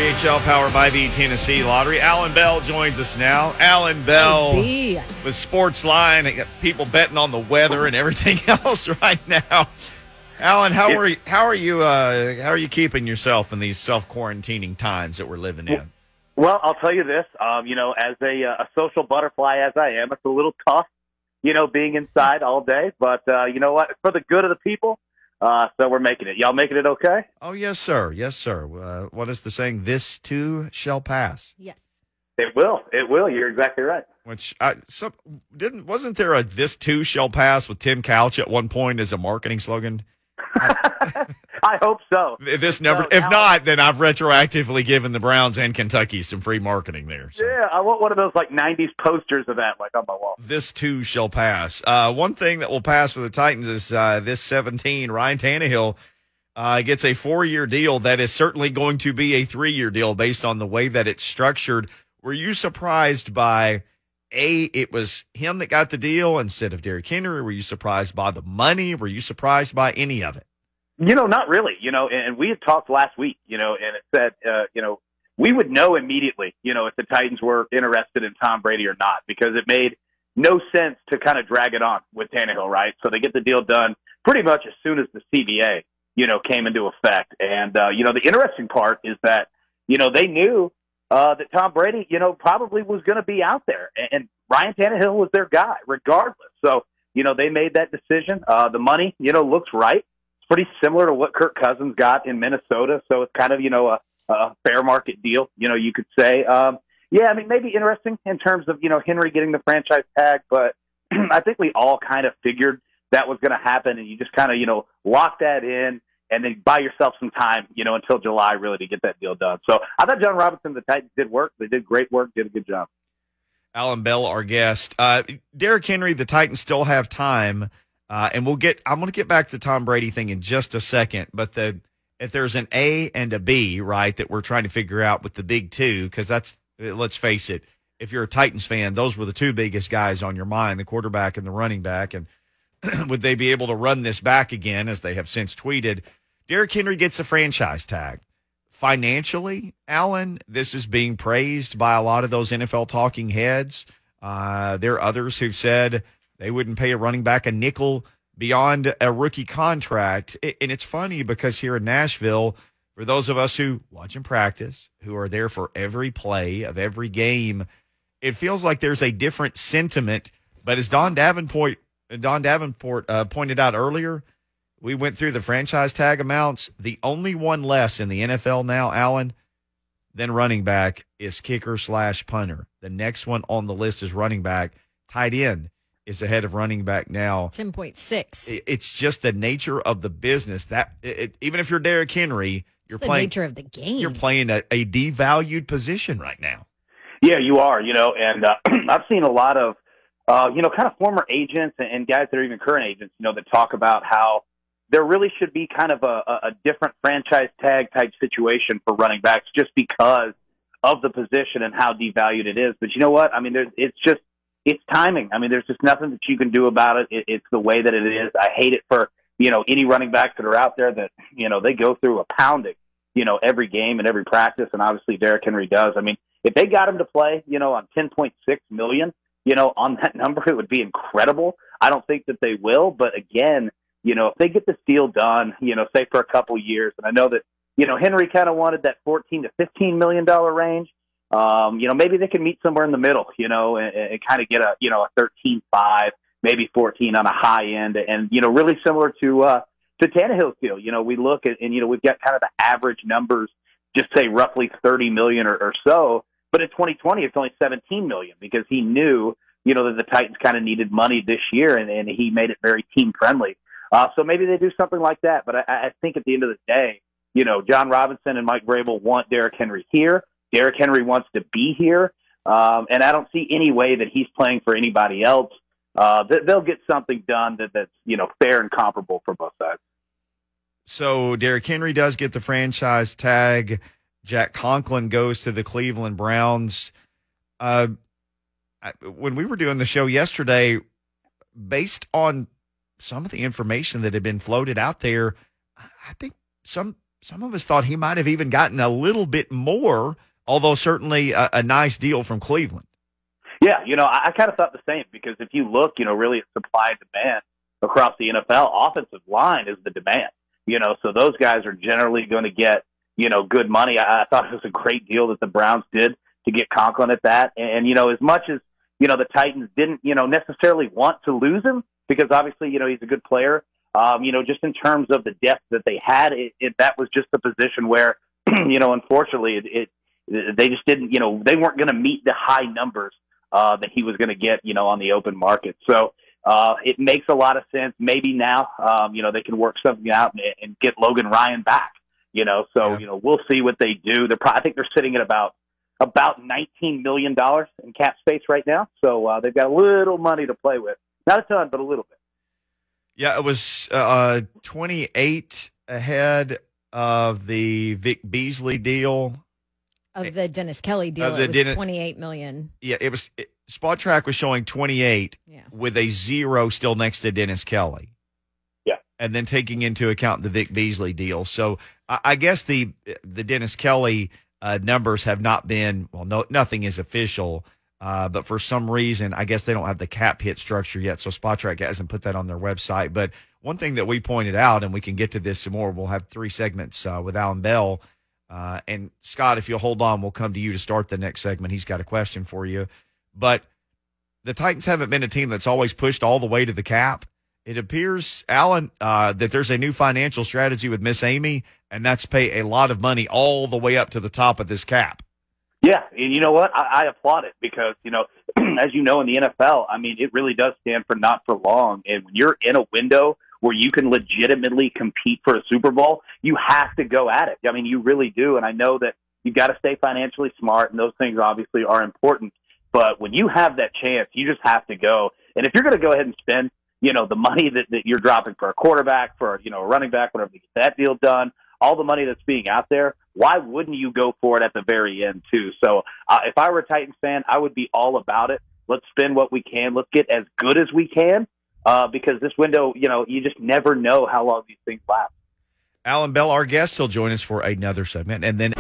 WHL powered by the Tennessee Lottery. Alan Bell joins us now. Alan Bell with Sports Line. People betting on the weather and everything else right now. Alan, how are you keeping yourself in these self-quarantining times that we're living in? Well, I'll tell you this. As a social butterfly as I am, it's a little tough, being inside all day. But you know what? For the good of the people. So we're making it. Y'all making it okay? Oh, yes, sir. Yes, sir. What is the saying? This too shall pass. Yes. It will. It will. You're exactly right. Wasn't there a "this too shall pass" with Tim Couch at one point as a marketing slogan? I hope so. If not, then I've retroactively given the Browns and Kentucky some free marketing there. So. Yeah, I want one of those 90s posters of that on my wall. This too shall pass. One thing that will pass for the Titans is this 17. Ryan Tannehill gets a 4-year deal that is certainly going to be a 3-year deal based on the way that it's structured. Were you surprised by it was him that got the deal instead of Derrick Henry? Were you surprised by the money? Were you surprised by any of it? Not really, and we had talked last week, and it said, we would know immediately, if the Titans were interested in Tom Brady or not, because it made no sense to kind of drag it on with Tannehill, right? So they get the deal done pretty much as soon as the CBA, came into effect. And, the interesting part is that, they knew that Tom Brady, probably was going to be out there, and Ryan Tannehill was their guy regardless. So, they made that decision. The money, looks right. Pretty similar to what Kirk Cousins got in Minnesota. So it's kind of, a fair market deal, you could say. Maybe interesting in terms of, Henry getting the franchise tag, but I think we all kind of figured that was going to happen, and you just kind of, lock that in and then buy yourself some time, until July really to get that deal done. So I thought John Robinson, the Titans did work. They did great work, did a good job. Alan Bell, our guest. Derrick Henry, the Titans still have time. I'm going to get back to the Tom Brady thing in just a second, but if there's an A and a B, right, that we're trying to figure out with the big two, because let's face it, if you're a Titans fan, those were the two biggest guys on your mind, the quarterback and the running back, and would they be able to run this back again, as they have since tweeted? Derrick Henry gets a franchise tag. Financially, Alan, this is being praised by a lot of those NFL talking heads. There are others who've said they wouldn't pay a running back a nickel beyond a rookie contract. And it's funny because here in Nashville, for those of us who watch and practice, who are there for every play of every game, it feels like there's a different sentiment. But as Don Davenport pointed out earlier, we went through the franchise tag amounts. The only one less in the NFL now, Alan, than running back is kicker/punter. The next one on the list is running back. Tight end is ahead of running back now. 10.6. It's just the nature of the business that even if you're Derrick Henry, you're playing the nature of the game. You're playing a devalued position right now. Yeah, you are. And I've seen a lot of kind of former agents and guys that are even current agents, that talk about how there really should be kind of a different franchise tag type situation for running backs just because of the position and how devalued it is. But you know what? I mean, it's timing. I mean, there's just nothing that you can do about it. It's the way that it is. I hate it for, any running backs that are out there that, they go through a pounding, every game and every practice. And obviously Derrick Henry does. I mean, if they got him to play, on $10.6 million, on that number, it would be incredible. I don't think that they will. But again, if they get this deal done, say for a couple years, and I know that, Henry kind of wanted that $14 to $15 million range. Maybe they can meet somewhere in the middle, and kind of get a 13.5, maybe 14 on a high end, and really similar to Tannehill's deal. We look at, and we've got kind of the average numbers, just say roughly 30 million or so, but in 2020 it's only 17 million because he knew, that the Titans kind of needed money this year, and he made it very team friendly. So maybe they do something like that, but I think at the end of the day, John Robinson and Mike Vrabel want Derrick Henry here. Derrick Henry wants to be here, and I don't see any way that he's playing for anybody else. They'll get something done that's fair and comparable for both sides. So Derrick Henry does get the franchise tag. Jack Conklin goes to the Cleveland Browns. When we were doing the show yesterday, based on some of the information that had been floated out there, I think some some of us thought he might have even gotten a little bit more, although certainly a nice deal from Cleveland. Yeah, I kind of thought the same because if you look, really at supply and demand across the NFL, offensive line is the demand. So those guys are generally going to get, good money. I thought it was a great deal that the Browns did to get Conklin at that. And, as much as, the Titans didn't, necessarily want to lose him because obviously, he's a good player. Just in terms of the depth that they had, that was just a position where, unfortunately, they just didn't, they weren't going to meet the high numbers that he was going to get, on the open market. So it makes a lot of sense. Maybe now, they can work something out and get Logan Ryan back. We'll see what they do. I think they're sitting at about $19 million in cap space right now. So they've got a little money to play with. Not a ton, but a little bit. Yeah, it was 28 ahead of the Vic Beasley deal. Of the Dennis Kelly deal, it was $28 million. Yeah, Spot Track was showing 28 with a 0 still next to Dennis Kelly. Yeah. And then taking into account the Vic Beasley deal. So I guess the Dennis Kelly numbers have not been, nothing is official. But for some reason, I guess they don't have the cap hit structure yet, so Spotrac hasn't put that on their website. But one thing that we pointed out, and we can get to this some more, we'll have 3 segments with Alan Bell. And Scott, if you'll hold on, we'll come to you to start the next segment. He's got a question for you. But the Titans haven't been a team that's always pushed all the way to the cap. It appears, Alan, that there's a new financial strategy with Miss Amy, and that's pay a lot of money all the way up to the top of this cap. Yeah, and you know what? I applaud it because, as you know, in the NFL, it really does stand for not for long. And when you're in a window where you can legitimately compete for a Super Bowl, you have to go at it. You really do. And I know that you've got to stay financially smart, and those things obviously are important. But when you have that chance, you just have to go. And if you're going to go ahead and spend, the money that you're dropping for a quarterback, for, a running back, whatever, to get that deal done, all the money that's being out there, why wouldn't you go for it at the very end, too? So if I were a Titans fan, I would be all about it. Let's spend what we can. Let's get as good as we can because this window, you just never know how long these things last. Alan Bell, our guest, he'll join us for another segment. And then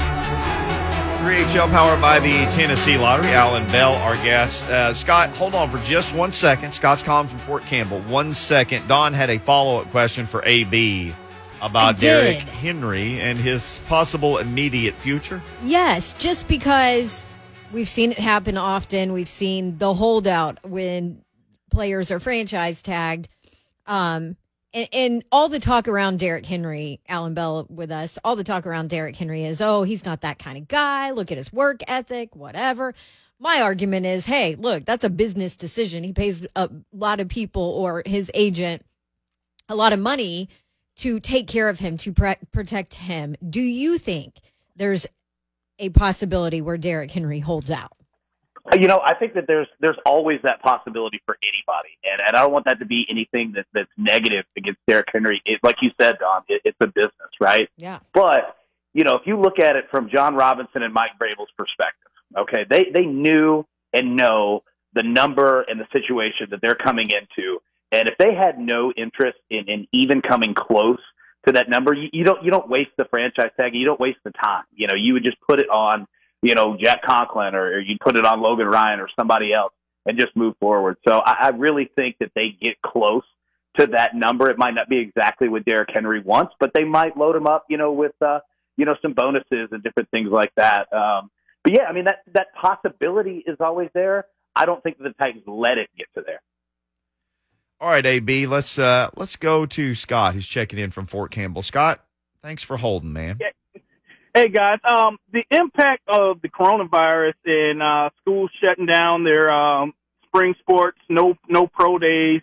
3HL powered by the Tennessee Lottery. Alan Bell, our guest. Scott, hold on for just 1 second. Scott's calling from Fort Campbell. 1 second. Don had a follow-up question for AB. About Derrick Henry and his possible immediate future? Yes, just because we've seen it happen often. We've seen the holdout when players are franchise tagged. And all the talk around Derrick Henry, Alan Bell with us, all the talk around Derrick Henry is, he's not that kind of guy. Look at his work ethic, whatever. My argument is, hey, look, that's a business decision. He pays a lot of people or his agent a lot of money to take care of him, to protect him. Do you think there's a possibility where Derrick Henry holds out? I think that there's always that possibility for anybody, and I don't want that to be anything that's negative against Derrick Henry. Like you said, Don, it's a business, right? Yeah. But if you look at it from John Robinson and Mike Vrabel's perspective, okay, they knew and know the number and the situation that they're coming into. And if they had no interest in even coming close to that number, you don't waste the franchise tag. You don't waste the time. You would just put it on, Jack Conklin or you put it on Logan Ryan or somebody else and just move forward. So I really think that they get close to that number. It might not be exactly what Derrick Henry wants, but they might load him up, with, some bonuses and different things like that. But yeah, that possibility is always there. I don't think that the Titans let it get to there. All right, AB, let's go to Scott, who's checking in from Fort Campbell. Scott, thanks for holding, man. Hey, guys. The impact of the coronavirus and schools shutting down their spring sports, no pro days.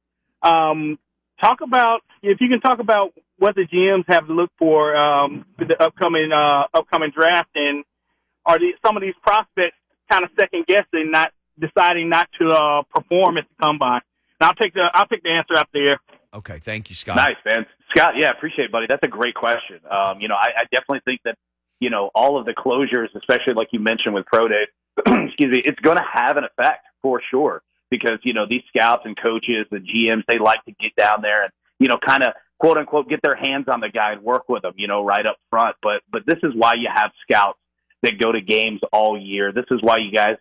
If you can talk about what the GMs have to look for the upcoming draft, and are some of these prospects kind of second guessing, not deciding not to perform at the combine? I'll take the answer up there. Okay, thank you, Scott. Nice, man. Scott, yeah, appreciate it, buddy. That's a great question. I definitely think that, all of the closures, especially like you mentioned with pro days, excuse me, it's going to have an effect for sure because, these scouts and coaches and GMs, they like to get down there and, kind of quote unquote, get their hands on the guy and work with him, right up front. But this is why you have scouts that go to games all year. This is why you guys,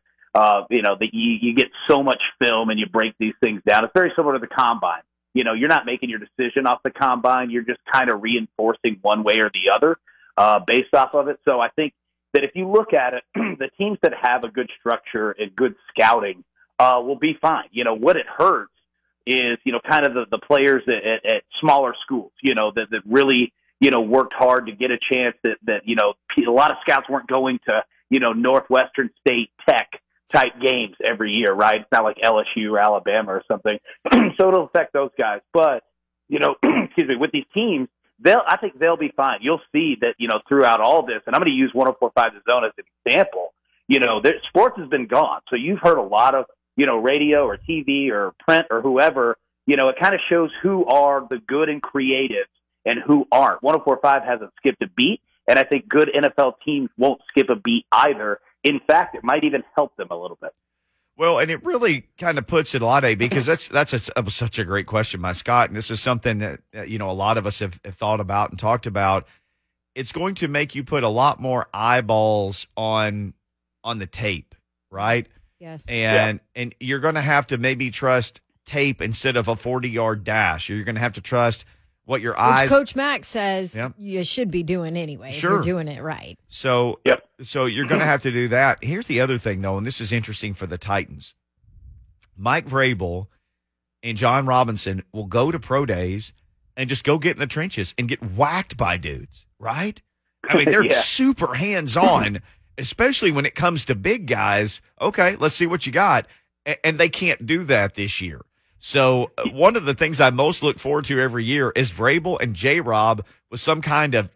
you get so much film and you break these things down. It's very similar to the combine. You're not making your decision off the combine. You're just kind of reinforcing one way or the other based off of it. So I think that if you look at it, the teams that have a good structure and good scouting will be fine. What it hurts is, kind of the players at smaller schools, that really, worked hard to get a chance that a lot of scouts weren't going to, Northwestern State Tech type games every year, right? It's not like LSU or Alabama or something. So it'll affect those guys. But, excuse me, with these teams, I think they'll be fine. You'll see that, throughout all this, and I'm going to use 104.5 The Zone as an example, sports has been gone. So you've heard a lot of, radio or TV or print or whoever, it kind of shows who are the good and creative and who aren't. 104.5 hasn't skipped a beat, and I think good NFL teams won't skip a beat either. In fact, it might even help them a little bit. Well, and it really kind of puts it, Lade, because that's such a great question by Scott, and this is something that a lot of us have thought about and talked about. It's going to make you put a lot more eyeballs on the tape, right? Yes. And you're going to have to maybe trust tape instead of a 40-yard dash. You're going to have to trust what your eyes. Which Coach Mack says Yep. you should be doing anyway. Sure. If you're doing it right. So, Yep. So you're going to have to do that. Here's the other thing, though, and this is interesting for the Titans. Mike Vrabel and John Robinson will go to pro days and just go get in the trenches and get whacked by dudes, right? I mean, they're Yeah. super hands-on, especially when it comes to big guys. Okay, let's see what you got. And they can't do that this year. So one of the things I most look forward to every year is Vrabel and J-Rob with some kind of,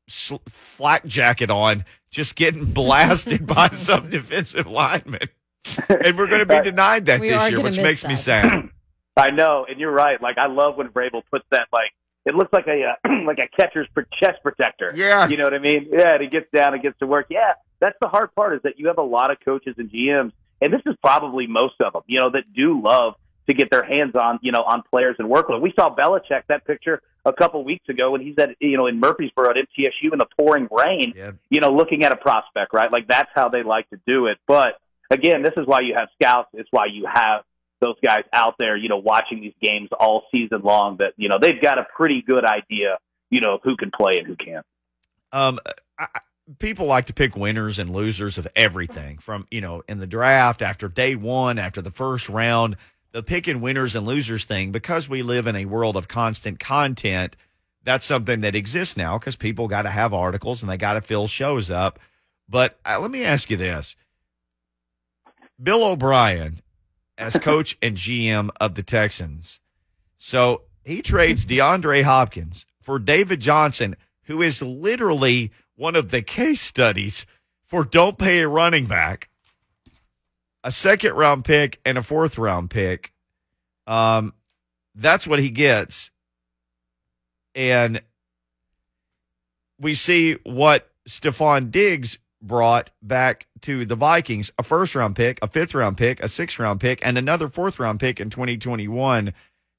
flak jacket on, just getting blasted by some defensive lineman. And we're going to be denied that We this are year, gonna which miss makes me that. sad. I know, and you're right. Like, I love when Vrabel puts that, it looks like a like a catcher's chest protector. Yes. You know what I mean? Yeah, and he gets down and gets to work. Yeah, that's the hard part, is that you have a lot of coaches and GMs, and this is probably most of them, that do love to get their hands on, on players and work with them. We saw Belichick, that picture a couple weeks ago when he's at, in Murfreesboro at MTSU in the pouring rain, Yeah. looking at a prospect, right? Like, that's how they like to do it. But again, this is why you have scouts. It's why you have those guys out there, watching these games all season long, that, they've got a pretty good idea, who can play and who can't. People like to pick winners and losers of everything from, in the draft, after day one, after the first round. The picking winners and losers thing, because we live in a world of constant content, that's something that exists now because people got to have articles and they got to fill shows up. But let me ask you this. Bill O'Brien, as coach and GM of the Texans, so he trades DeAndre Hopkins for David Johnson, who is literally one of the case studies for don't pay a running back, a second-round pick and a fourth-round pick. That's what he gets. And we see what Stephon Diggs brought back to the Vikings, a first-round pick, a fifth-round pick, a sixth-round pick, and another fourth-round pick in 2021.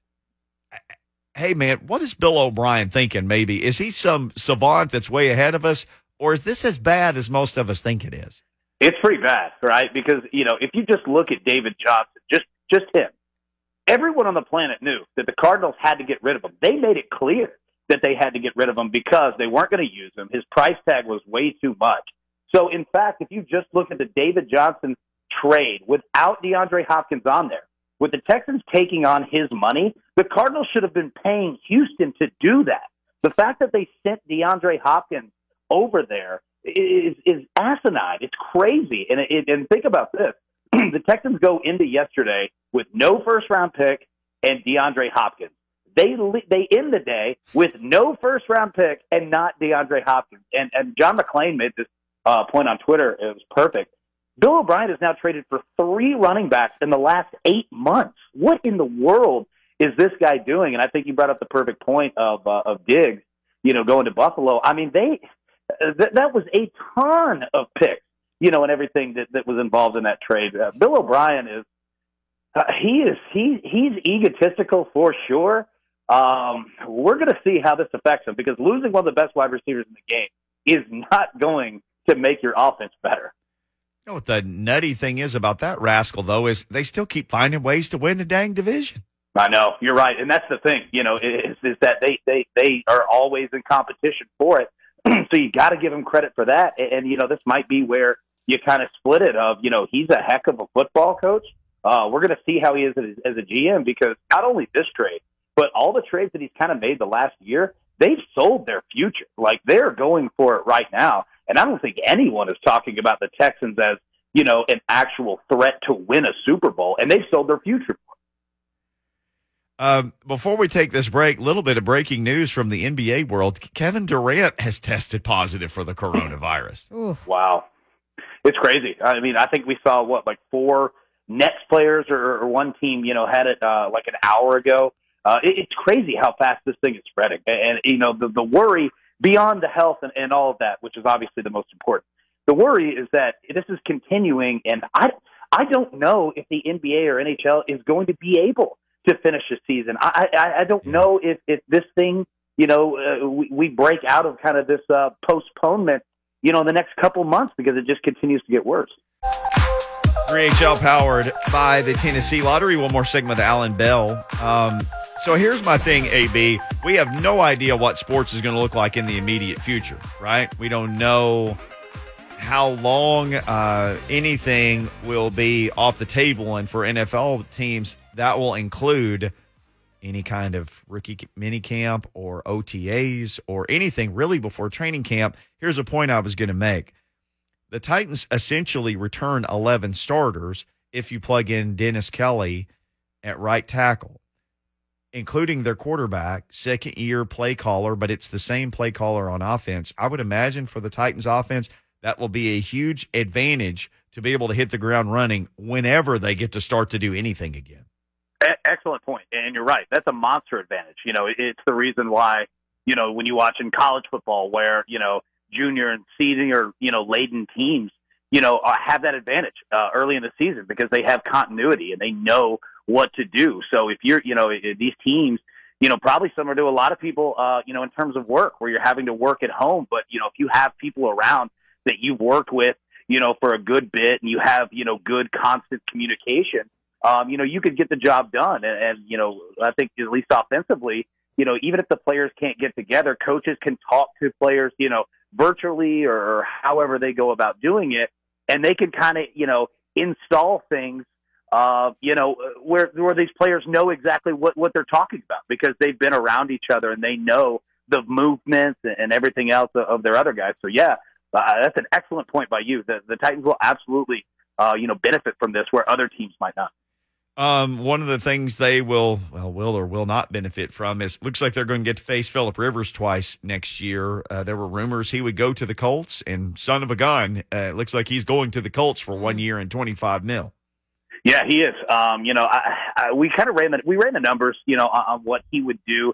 Hey, man, what is Bill O'Brien thinking maybe? Is he some savant that's way ahead of us, or is this as bad as most of us think it is? It's pretty bad, right? Because, if you just look at David Johnson, just him, everyone on the planet knew that the Cardinals had to get rid of him. They made it clear that they had to get rid of him because they weren't going to use him. His price tag was way too much. So, in fact, if you just look at the David Johnson trade without DeAndre Hopkins on there, with the Texans taking on his money, the Cardinals should have been paying Houston to do that. The fact that they sent DeAndre Hopkins over there is asinine. It's crazy. And think about this. The Texans go into yesterday with no first-round pick and DeAndre Hopkins. They end the day with no first-round pick and not DeAndre Hopkins. And John McClain made this point on Twitter. It was perfect. Bill O'Brien has now traded for 3 running backs in the last 8 months. What in the world is this guy doing? And I think you brought up the perfect point of Diggs, going to Buffalo. I mean, that was a ton of picks, and everything that was involved in that trade. Bill O'Brien is he's egotistical for sure. we're going to see how this affects him, because losing one of the best wide receivers in the game is not going to make your offense better. You know what the nutty thing is about that rascal, though, is they still keep finding ways to win the dang division. I know, you're right, and that's the thing. Is that they are always in competition for it. So you got to give him credit for that. And this might be where you kind of split it. He's a heck of a football coach. We're going to see how he is as a GM, because not only this trade, but all the trades that he's kind of made the last year, they've sold their future. Like, they're going for it right now. And I don't think anyone is talking about the Texans as, an actual threat to win a Super Bowl. And they've sold their future. Before we take this break, a little bit of breaking news from the NBA world. Kevin Durant has tested positive for the coronavirus. Oof. Wow. It's crazy. I mean, I think we saw, 4 Nets players or one team, had it like an hour ago. It's crazy how fast this thing is spreading. And the worry beyond the health and all of that, which is obviously the most important, the worry is that this is continuing. And I don't know if the NBA or NHL is going to be able to finish the season. I don't know if this thing, we break out of kind of this postponement, in the next couple months, because it just continues to get worse. 3HL powered by the Tennessee Lottery. One more segment with Alan Bell. So here's my thing, AB. We have no idea what sports is going to look like in the immediate future, right? We don't know how long anything will be off the table. And for NFL teams, that will include any kind of rookie minicamp or OTAs or anything really before training camp. Here's a point I was going to make. The Titans essentially return 11 starters if you plug in Dennis Kelly at right tackle, including their quarterback, second-year play caller, but it's the same play caller on offense. I would imagine for the Titans offense, that will be a huge advantage to be able to hit the ground running whenever they get to start to do anything again. Excellent point. And you're right. That's a monster advantage. It's the reason why, when you watch in college football where, junior and senior, laden teams, have that advantage early in the season, because they have continuity and they know what to do. So if you're, these teams, probably similar to a lot of people, in terms of work, where you're having to work at home, but, if you have people around that you've worked with, for a good bit, and you have, good constant communication, you could get the job done. And I think at least offensively, even if the players can't get together, coaches can talk to players, virtually or however they go about doing it. And they can kind of, install things, where these players know exactly what they're talking about, because they've been around each other and they know the movements and everything else of their other guys. So yeah, that's an excellent point by you. The Titans will absolutely, benefit from this where other teams might not. One of the things they will or will not benefit from is, looks like they're going to get to face Phillip Rivers twice next year. There were rumors he would go to the Colts, and son of a gun, it looks like he's going to the Colts for 1 year and $25 million. Yeah, he is. We kind of ran the numbers, on what he would do.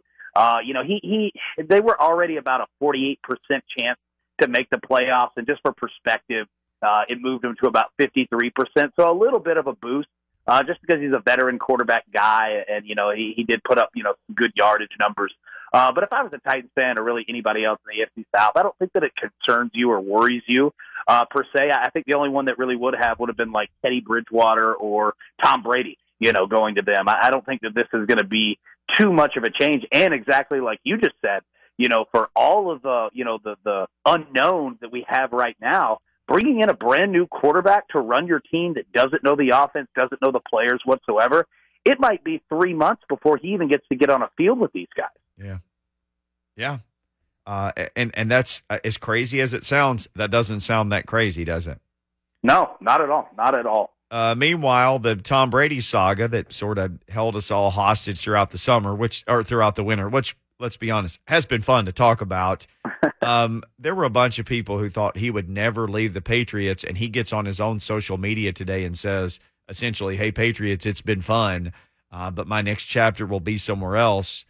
They were already about a 48% chance to make the playoffs, and just for perspective, it moved him to about 53%. So a little bit of a boost. Just because he's a veteran quarterback guy, and, he did put up, some good yardage numbers. But if I was a Titans fan or really anybody else in the AFC South, I don't think that it concerns you or worries you, per se. I think the only one that really would have been like Teddy Bridgewater or Tom Brady, going to them. I don't think that this is going to be too much of a change. And exactly like you just said, for all of the, the unknowns that we have right now, bringing in a brand new quarterback to run your team that doesn't know the offense, doesn't know the players whatsoever, it might be 3 months before he even gets to get on a field with these guys. Yeah. Yeah. And that's as crazy as it sounds. That doesn't sound that crazy, does it? No, not at all. Not at all. Meanwhile, the Tom Brady saga that sort of held us all hostage throughout the summer, or throughout the winter, which, let's be honest, has been fun to talk about. There were a bunch of people who thought he would never leave the Patriots, and he gets on his own social media today and says, essentially, hey, Patriots, it's been fun, but my next chapter will be somewhere else.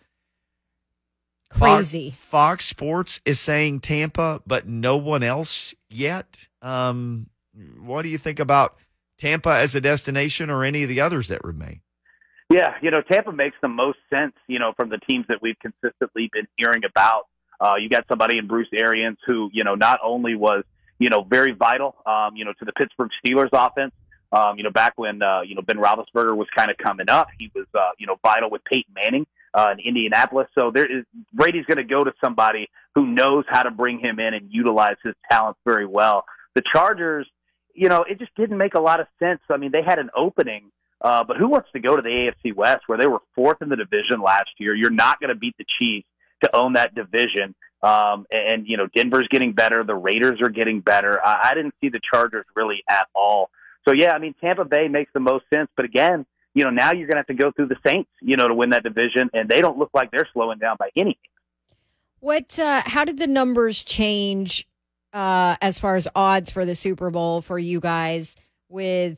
Crazy. Fox Sports is saying Tampa, but no one else yet. What do you think about Tampa as a destination or any of the others that remain? Yeah, Tampa makes the most sense, from the teams that we've consistently been hearing about. You got somebody in Bruce Arians who, not only was, very vital, to the Pittsburgh Steelers offense, back when, Ben Roethlisberger was kind of coming up, he was, vital with Peyton Manning in Indianapolis. So Brady's going to go to somebody who knows how to bring him in and utilize his talents very well. The Chargers, it just didn't make a lot of sense. I mean, they had an opening. But who wants to go to the AFC West where they were fourth in the division last year? You're not going to beat the Chiefs to own that division. And Denver's getting better. The Raiders are getting better. I didn't see the Chargers really at all. So, yeah, I mean, Tampa Bay makes the most sense. But, again, now you're going to have to go through the Saints, to win that division. And they don't look like they're slowing down by any means. How did the numbers change as far as odds for the Super Bowl for you guys with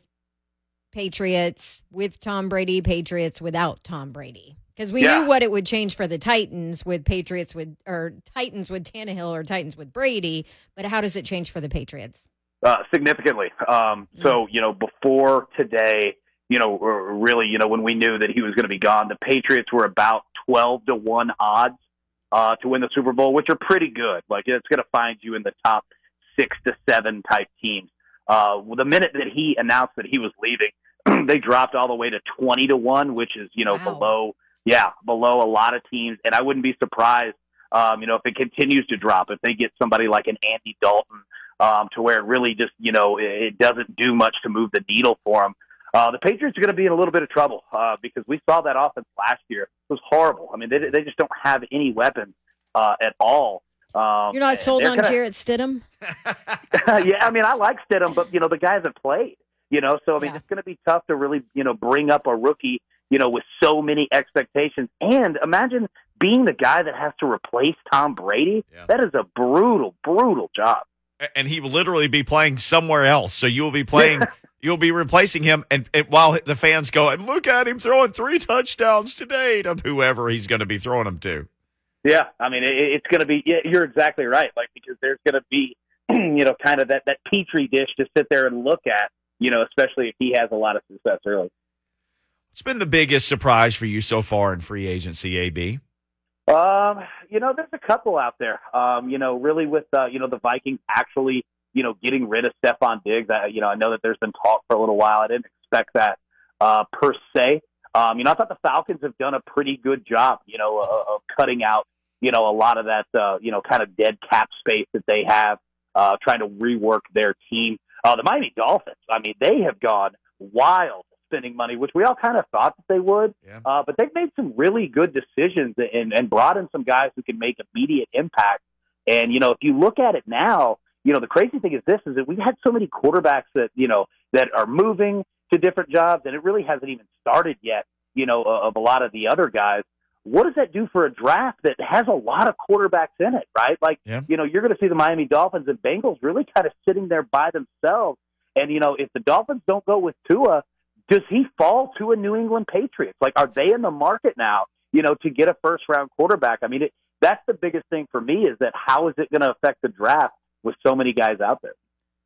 Patriots with Tom Brady, Patriots without Tom Brady? Because we knew what it would change for the Titans with Titans with Tannehill or Titans with Brady, but how does it change for the Patriots? Significantly. So, before today, really, when we knew that he was going to be gone, the Patriots were about 12-1 odds to win the Super Bowl, which are pretty good. Like, it's going to find you in the top 6 to 7 type teams. The minute that he announced that he was leaving, they dropped all the way to 20-1, which is, Wow. below a lot of teams. And I wouldn't be surprised, if it continues to drop, if they get somebody like an Andy Dalton, to where it really just, it doesn't do much to move the needle for them. The Patriots are going to be in a little bit of trouble, because we saw that offense last year. It was horrible. I mean, they just don't have any weapons, at all. You're not sold on Jarrett Stidham? Yeah, I mean, I like Stidham, but, the guys have played, so, I mean, it's going to be tough to really, bring up a rookie, with so many expectations. And imagine being the guy that has to replace Tom Brady. Yeah. That is a brutal, brutal job. And he will literally be playing somewhere else. So you'll be playing, you'll be replacing him. And while the fans go, and look at him throwing 3 touchdowns today to whoever he's going to be throwing them to. Yeah, I mean, it's going to be, you're exactly right. Like, because there's going to be, kind of that petri dish to sit there and look at, especially if he has a lot of success early. What's been the biggest surprise for you so far in free agency, AB? There's a couple out there, really with, the Vikings actually, getting rid of Stephon Diggs. I know that there's been talk for a little while. I didn't expect that, per se. I thought the Falcons have done a pretty good job, of cutting out, a lot of that, kind of dead cap space that they have, trying to rework their team. The Miami Dolphins, I mean, they have gone wild spending money, which we all kind of thought that they would. Yeah. But they've made some really good decisions and brought in some guys who can make immediate impact. And, if you look at it now, the crazy thing is that we've had so many quarterbacks that, that are moving to different jobs, and it really hasn't even started yet, of a lot of the other guys. What does that do for a draft that has a lot of quarterbacks in it, right? Like, you're going to see the Miami Dolphins and Bengals really kind of sitting there by themselves. And, if the Dolphins don't go with Tua, does he fall to a New England Patriots? Like, are they in the market now, to get a first-round quarterback? I mean, that's the biggest thing for me is that how is it going to affect the draft with so many guys out there?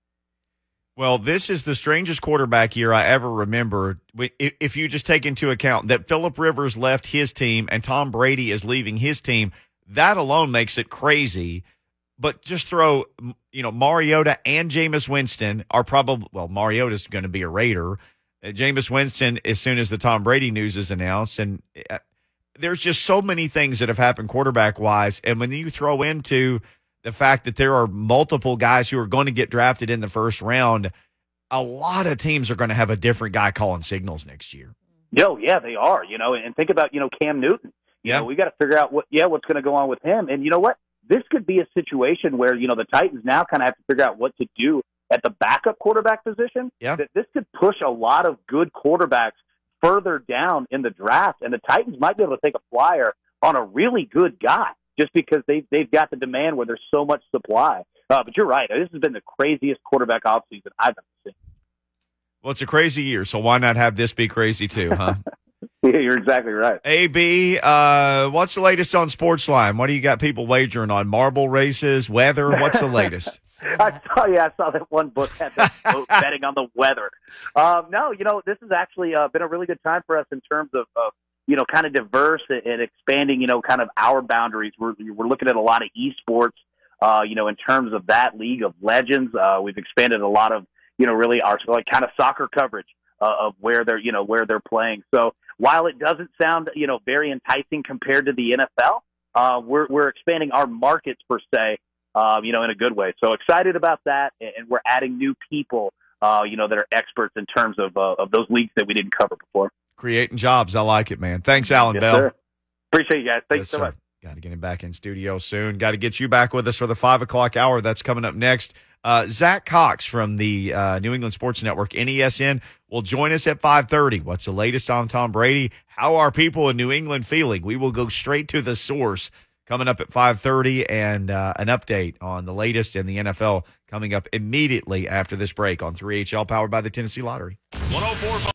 Well, this is the strangest quarterback year I ever remember. If you just take into account that Phillip Rivers left his team and Tom Brady is leaving his team, that alone makes it crazy. But just throw, Mariota and Jameis Winston are probably, well, Mariota's going to be a Raider. Jameis Winston, as soon as the Tom Brady news is announced, and there's just so many things that have happened quarterback-wise, and when you throw into the fact that there are multiple guys who are going to get drafted in the first round, a lot of teams are going to have a different guy calling signals next year. Yeah, they are, and think about, Cam Newton. We got to figure out what's going to go on with him. And you know what? This could be a situation where, the Titans now kind of have to figure out what to do at the backup quarterback position. Yeah. That this could push a lot of good quarterbacks further down in the draft, and the Titans might be able to take a flyer on a really good guy just because they've got the demand where there's so much supply. But you're right. This has been the craziest quarterback offseason I've ever seen. Well, it's a crazy year, so why not have this be crazy too, huh? Yeah, you're exactly right. AB, what's the latest on Sportsline? What do you got people wagering on? Marble races, weather? What's the latest? I saw that one book had that quote, betting on the weather. No, this has actually been a really good time for us in terms of kind of diverse and expanding, kind of our boundaries. We're looking at a lot of esports, in terms of that League of Legends. We've expanded a lot of, really our kind of soccer coverage of where they're playing. So while it doesn't sound, very enticing compared to the NFL, we're expanding our markets per se, in a good way. So excited about that. And we're adding new people, that are experts in terms of those leagues that we didn't cover before. Creating jobs. I like it, man. Thanks, Alan Yes, Bell. sir. Appreciate you guys. Thanks Yes, so sir. much. Got to get him back in studio soon. Got to get you back with us for the 5 o'clock hour. That's coming up next. Zach Cox from the New England Sports Network, NESN, will join us at 5:30. What's the latest on Tom Brady? How are people in New England feeling? We will go straight to the source coming up at 5:30, and an update on the latest in the NFL coming up immediately after this break on 3HL, powered by the Tennessee Lottery. 104.